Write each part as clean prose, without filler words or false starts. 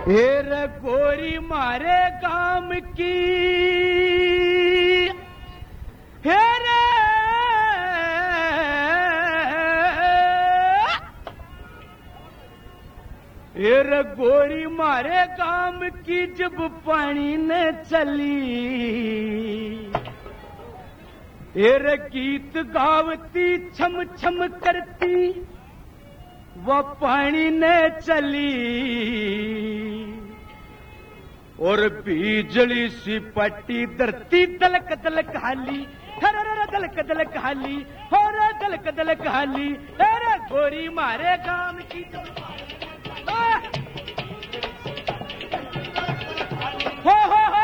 हेर गोरी मारे काम की हेर हेर गोरी मारे काम की जब पानी न चली हेर गीत गावती छम छम करती वह पानी न चली और बिजली सी पट्टी धरती दलक दलक हाली दलक दलक हाली हो रे दलक दलक हाली अरे गोरी मारे काम की हो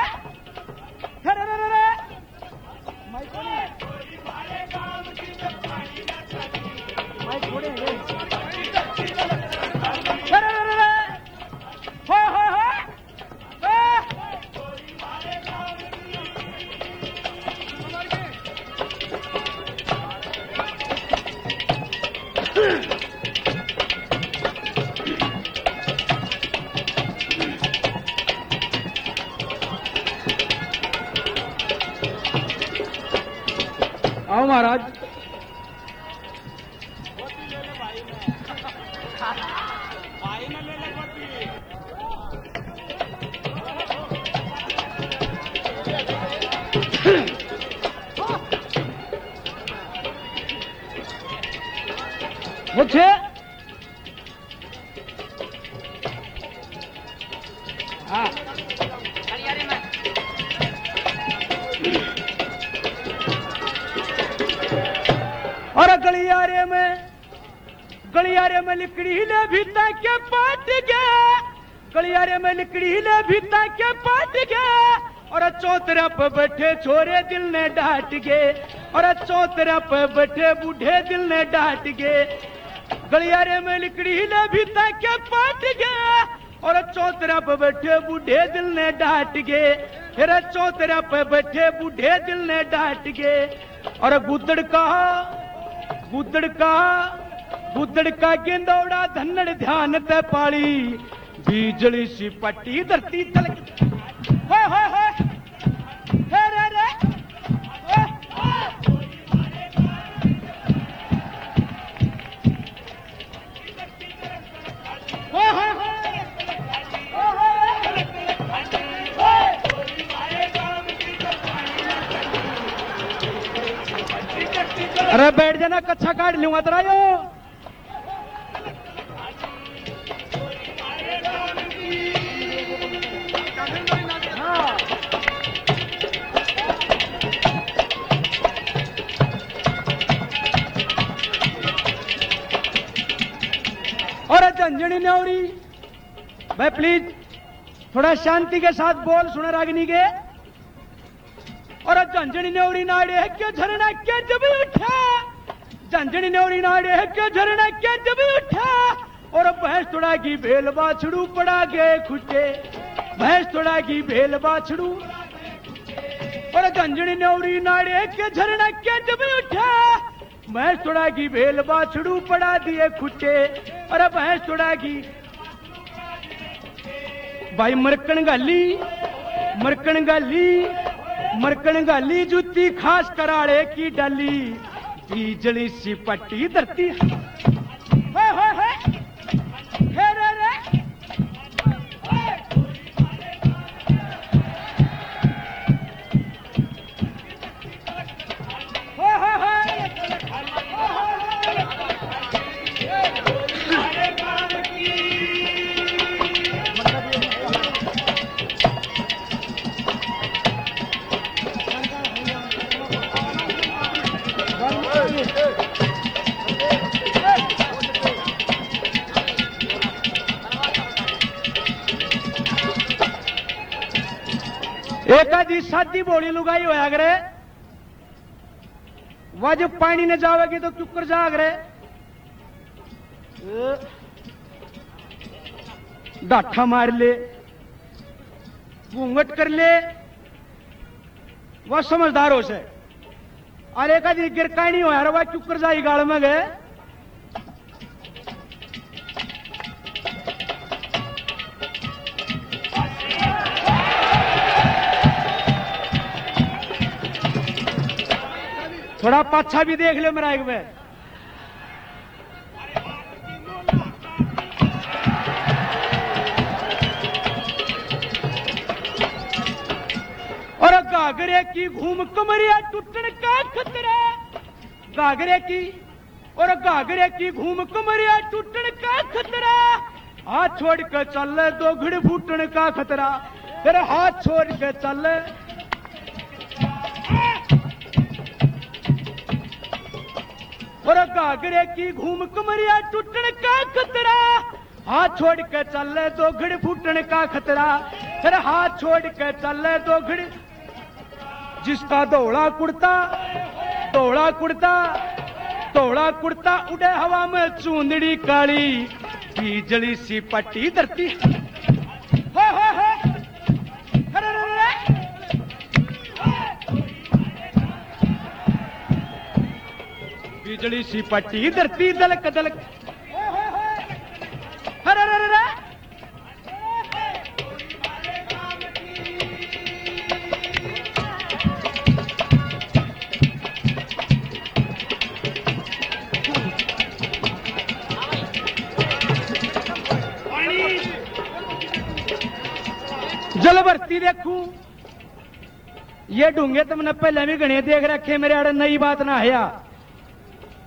आओ महाराज मुझे हाँ और गलियारे में लिकड़ी ले भीता के पाट गया गलियारे में लिकड़ी ले भीता के पाट गया और चौतरा पे बैठे छोरे दिल ने डांट गए और चौतरा पे बैठे बूढ़े दिल ने डांट गए गलियारे में लिकड़ी ले भीता के पाट गया और चौतरा पे बैठे बूढ़े दिल ने डांट गए फिर चौतरा पे बैठे बूढ़े दिल ने डांट गए और गुदड़ का गेंदौड़ा धन्नड़ ध्यान ते पाली बिजली सी पट्टी धरती तलक हो रे अरे बैठ जाना कच्छा काट लूंगा तेरा यो और झंझणी न्योरी भाई प्लीज थोड़ा शांति के साथ बोल सुना रागिनी के और झंझणी न्योरी नाड़े है क्यों झरना क्या जब उठा झंझणी न्योरी नाड़े है क्यों झरना क्या जब उठा और भैंस थोड़ा की भेल बाछड़ू पड़ा गए खुटे भैंस थोड़ा की भेल बाछड़ू और झंझणी न्योरी नाड़े है क्यों झरना क्या जब उठा भैंस थोड़ा की भेल बाछड़ू पड़ा दिए खुटे और भैंस थोड़ा की भाई मरकण गाली जूती खास कराड़े की डाली बिजली सी पट्टी धरती एकादी शादी बोली लुगाई होया करे वह जब पानी न जावेगी तो चुप कर जाग रहे डाठा मार ले घूंघट कर ले वह समझदार हो से और एकादी गिरकाई नहीं होया वह चुप कर जाई गाड़ में गए थोड़ा पाछा भी देख लो मेरा एक बार। और घाघरे की घूम कमरिया टूटने का खतरा, घाघरे की और घाघरे की घूम कमरिया टूटने का खतरा, हाथ छोड़ के चल दो घड़ फूटने का खतरा, फिर हाथ छोड़ के चल। और घाघरे की घूम कमरिया टूटने का खतरा, हाथ छोड़ के चल दो घड़ फूटने का खतरा, फिर हाथ छोड़ के चल दो घड़। जिसका धोला कुर्ता धोला कुर्ता धोला कुर्ता उड़े हवा में चूंदड़ी काली, बिजली सी पट्टी धरती। बिजली सी पट्टी धरती दलक दलक। जल भरती देखूं ये ढूंगे तुमने पहले भी गणे देख रखे, मेरे आड़े नई बात ना है।